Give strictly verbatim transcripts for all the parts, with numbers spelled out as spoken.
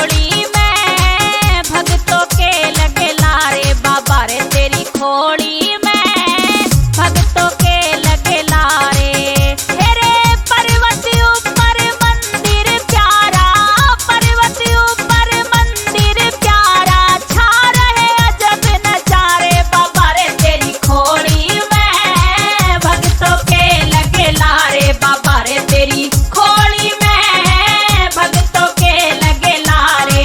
खोड़ी में भक्तों के लगे लारे बाबा रे तेरी खोड़ी में भक्तों के लगे लारे। हेरे पर्वत ऊपर मंदिर प्यारा, पर्वत ऊपर मंदिर प्यारा, छा रहे अजब नजारे बाबा रे तेरी खोड़ी में भक्तों के लगे लारे बाबा रे तेरी खोड़ी में भक्तों के लगे लारे।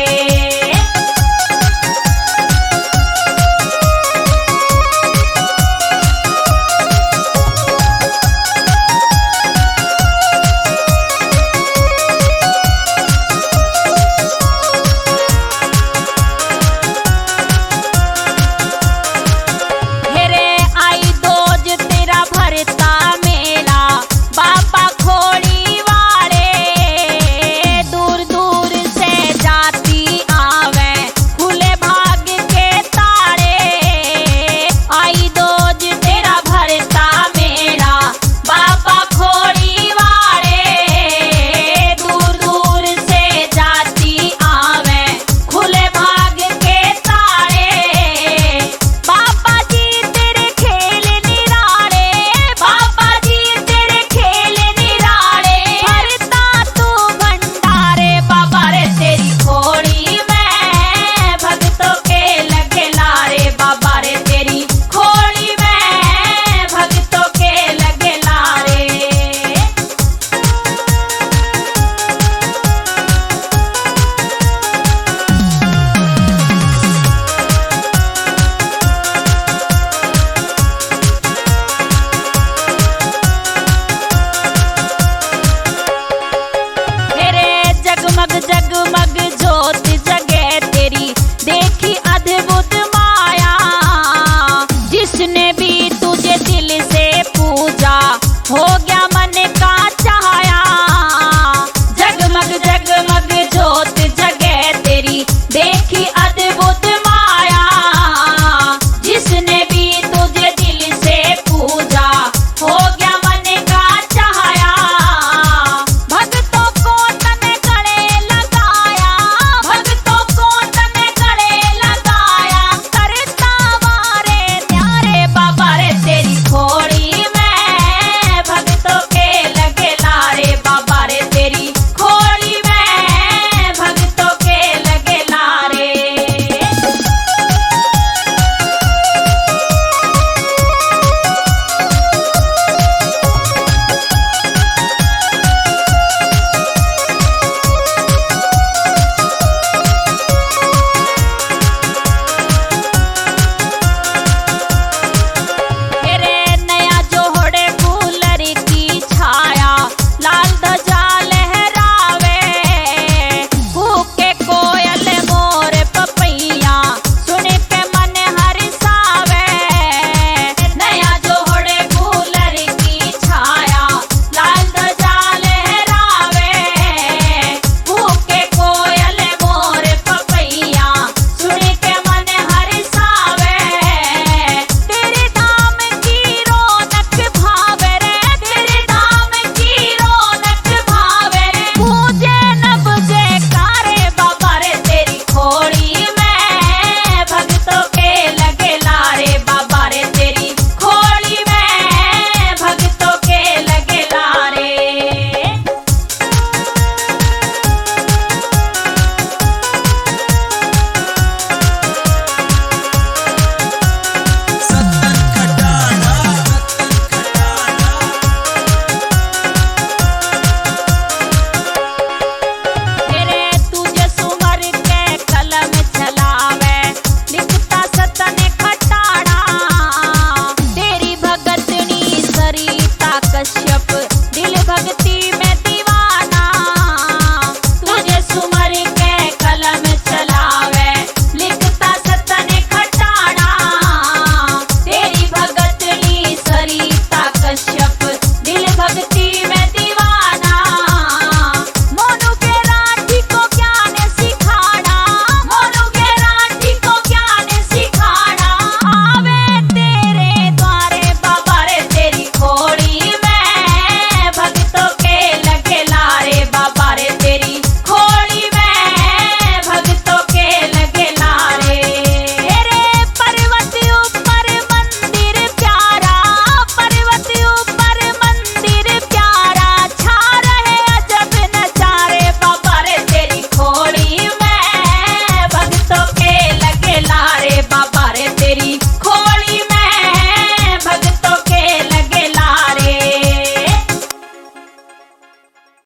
हेरे आई दोज तेरा भरता मेला बाबा खोड़ी वाले, दूर दूर से जाती आवे खुले भाग के तारे। आई दोज तेरा भरता मेला बाबा खोड़ी वाले, दूर दूर से जाती आवे खुले भाग के तारे। बाबा जी तेरे खेल निराले, बाबा जी तेरे खेल निराले, भरता तू भंडारे बाबा रे तेरी खोड़ी में भक्तों के लगे लारे बाबा रे तेरी खोड़ी में भक्तों के लगे लारे। हेरे जगमग जगमग ज्योत जगे तेरी देखी अद्भुत माया, जिसने भी तुझे दिल से पूजा होगी